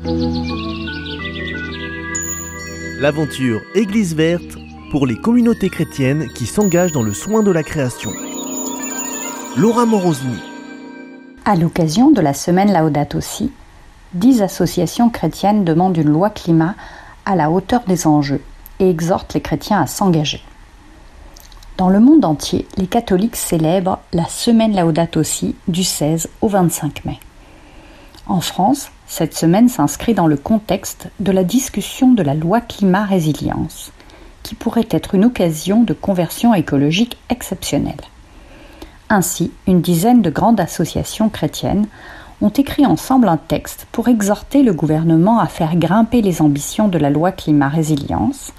L'aventure Église verte pour les communautés chrétiennes qui s'engagent dans le soin de la création. Laura Morosini. À l'occasion de la semaine Laudato Si, 10 associations chrétiennes demandent une loi climat à la hauteur des enjeux et exhortent les chrétiens à s'engager. Dans le monde entier, les catholiques célèbrent la semaine Laudato Si du 16 au 25 mai. En France, cette semaine s'inscrit dans le contexte de la discussion de la loi climat résilience, qui pourrait être une occasion de conversion écologique exceptionnelle. Ainsi, une dizaine de grandes associations chrétiennes ont écrit ensemble un texte pour exhorter le gouvernement à faire grimper les ambitions de la loi climat résilience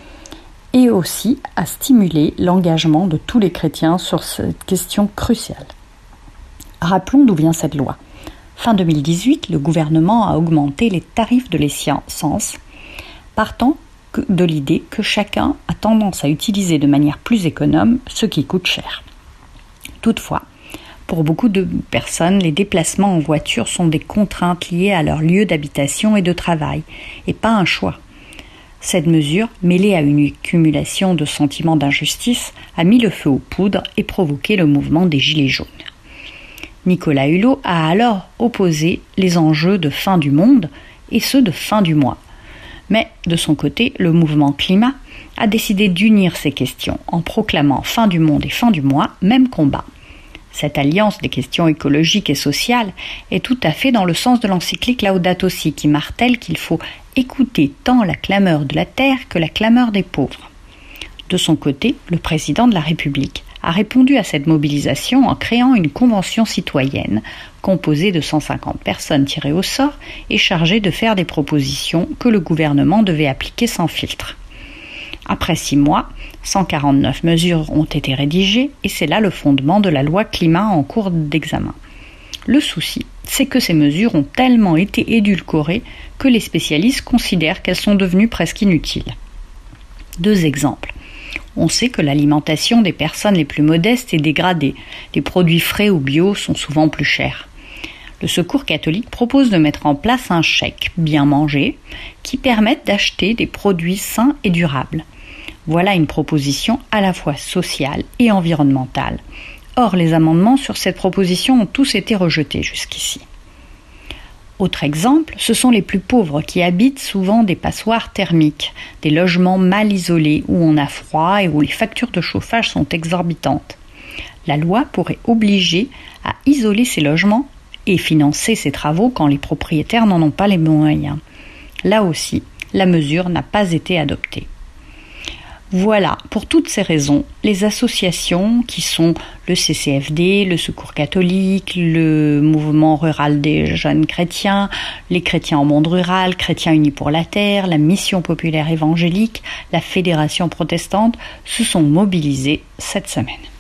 et aussi à stimuler l'engagement de tous les chrétiens sur cette question cruciale. Rappelons d'où vient cette loi. Fin 2018, le gouvernement a augmenté les tarifs de l'essence, partant de l'idée que chacun a tendance à utiliser de manière plus économe ce qui coûte cher. Toutefois, pour beaucoup de personnes, les déplacements en voiture sont des contraintes liées à leur lieu d'habitation et de travail, et pas un choix. Cette mesure, mêlée à une accumulation de sentiments d'injustice, a mis le feu aux poudres et provoqué le mouvement des Gilets jaunes. Nicolas Hulot a alors opposé les enjeux de fin du monde et ceux de fin du mois. Mais, de son côté, le mouvement climat a décidé d'unir ces questions en proclamant fin du monde et fin du mois, même combat. Cette alliance des questions écologiques et sociales est tout à fait dans le sens de l'encyclique Laudato Si qui martèle qu'il faut écouter tant la clameur de la terre que la clameur des pauvres. De son côté, le président de la République a répondu à cette mobilisation en créant une convention citoyenne composée de 150 personnes tirées au sort et chargées de faire des propositions que le gouvernement devait appliquer sans filtre. Après 6 mois, 149 mesures ont été rédigées et c'est là le fondement de la loi climat en cours d'examen. Le souci, c'est que ces mesures ont tellement été édulcorées que les spécialistes considèrent qu'elles sont devenues presque inutiles. 2 exemples. On sait que l'alimentation des personnes les plus modestes est dégradée. Les produits frais ou bio sont souvent plus chers. Le Secours catholique propose de mettre en place un chèque bien manger qui permette d'acheter des produits sains et durables. Voilà une proposition à la fois sociale et environnementale. Or, les amendements sur cette proposition ont tous été rejetés jusqu'ici. Autre exemple, ce sont les plus pauvres qui habitent souvent des passoires thermiques, des logements mal isolés où on a froid et où les factures de chauffage sont exorbitantes. La loi pourrait obliger à isoler ces logements et financer ces travaux quand les propriétaires n'en ont pas les moyens. Là aussi, la mesure n'a pas été adoptée. Voilà, pour toutes ces raisons, les associations qui sont le CCFD, le Secours catholique, le mouvement rural des jeunes chrétiens, les chrétiens en monde rural, Chrétiens unis pour la terre, la mission populaire évangélique, la fédération protestante se sont mobilisés cette semaine.